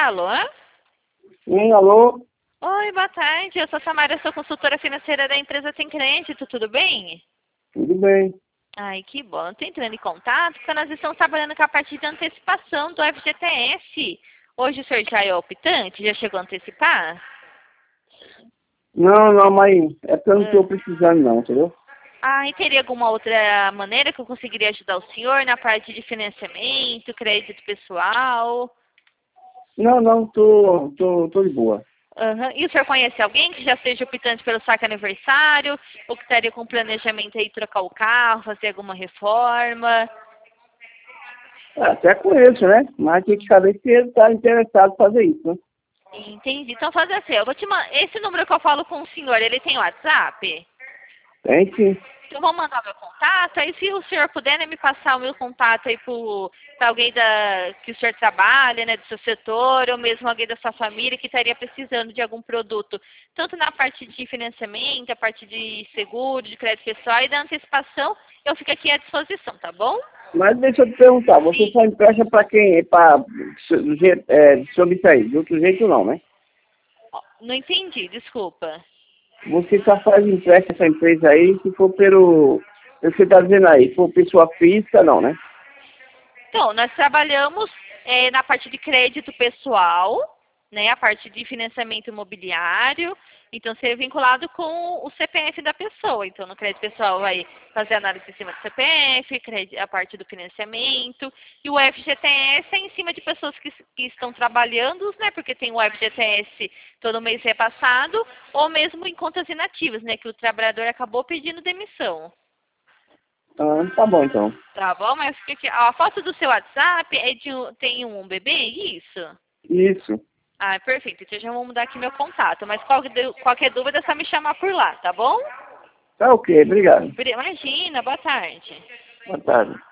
Alô? Sim, alô? Oi, boa tarde. Eu sou Samara, sou consultora financeira da empresa Tem Crédito, tudo bem? Tudo bem. Ai, que bom. Estou entrando em contato porque nós estamos trabalhando com a parte de antecipação do FGTS. Hoje o senhor já é optante? Já chegou a antecipar? Não, mas é porque eu não estou Ah. precisando não, entendeu? E teria alguma outra maneira que eu conseguiria ajudar o senhor na parte de financiamento, crédito pessoal? Não, tô de boa. Aham. E o senhor conhece alguém que já seja optante pelo saque aniversário, ou que estaria com planejamento aí de trocar o carro, fazer alguma reforma? Até conheço, né? Mas tem que saber se ele está interessado em fazer isso, né? Entendi. Então fazer assim, eu vou te mandar. Esse número que eu falo com o senhor, ele tem WhatsApp? Tem sim. Eu vou mandar meu contato, aí se o senhor puder, né, me passar o meu contato aí para alguém que o senhor trabalha, né, do seu setor, ou mesmo alguém da sua família que estaria precisando de algum produto, tanto na parte de financiamento, a parte de seguro, de crédito pessoal e da antecipação, eu fico aqui à disposição, tá bom? Mas deixa eu te perguntar, você Sim. só empresta para quem? Sobre isso aí, de outro jeito não, né? Não entendi, desculpa. Você só faz empréstimo essa empresa aí se for pelo que você está dizendo aí, se for pessoa física, não, né? Então, nós trabalhamos na parte de crédito pessoal, né, a parte de financiamento imobiliário, então seria vinculado com o CPF da pessoa. Então, no crédito pessoal vai fazer análise em cima do CPF, a parte do financiamento, e o FGTS é em cima de pessoas que estão trabalhando, né, porque tem o FGTS todo mês repassado, ou mesmo em contas inativas, né, que o trabalhador acabou pedindo demissão. Tá bom então. Tá bom, mas a foto do seu WhatsApp tem um bebê, isso? Isso. Perfeito. Então já vou mudar aqui meu contato. Mas qualquer dúvida é só me chamar por lá, tá bom? Tá ok, obrigado. Imagina, boa tarde. Boa tarde.